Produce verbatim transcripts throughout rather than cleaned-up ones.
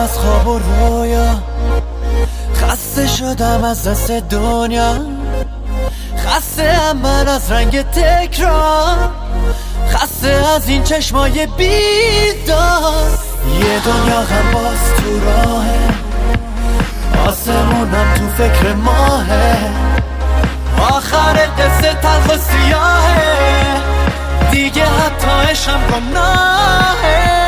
از خواب و رویا، خسته شدم از دست دنیا، خسته هم من از رنگ تکرار، خسته از این چشمای بیدار. یه دنیا غم باز تو راهه، آسمونم تو فکر ماهه، آخر قصه تلخ و سیاهه، دیگه حتی عشقم گناهه.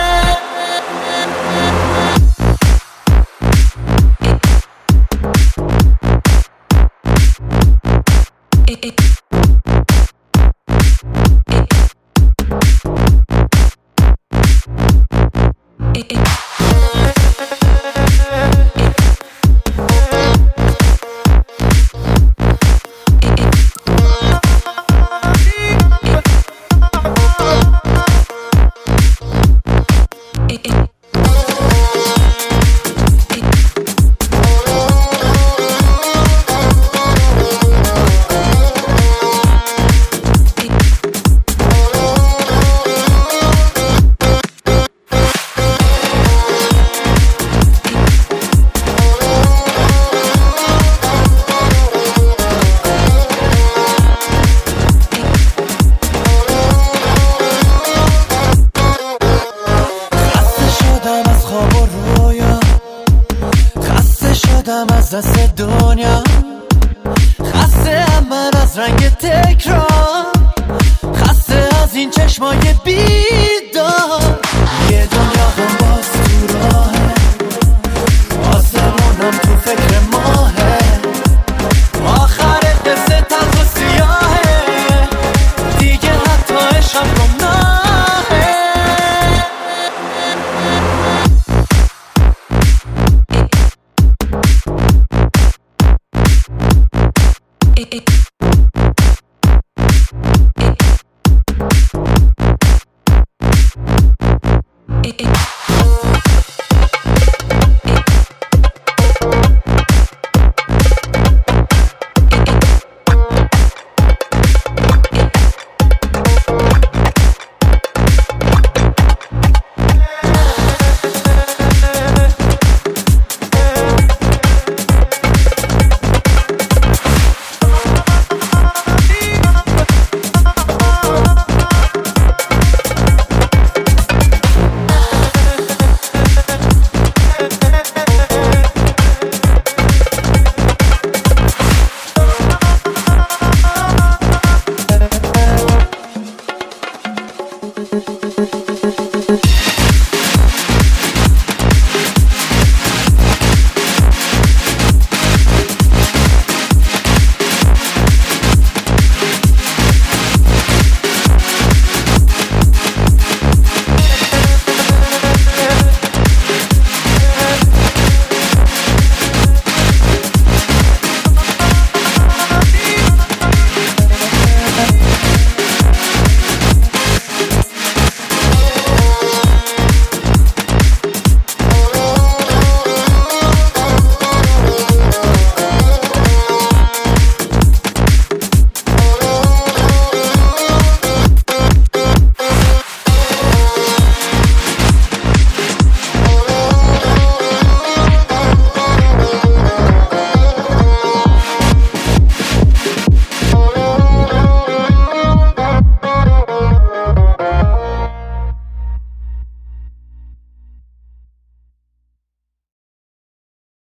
از دست دنیا، خسته هم من از رنگ تکرار، خسته از این چشمای بیدار. یه دنیا غم باز تو راهه، آسمونم تو فکر ماهه، آخر قصه تلخ و سیاهه، دیگه حتی عشقم گناهه. It, it, it, it.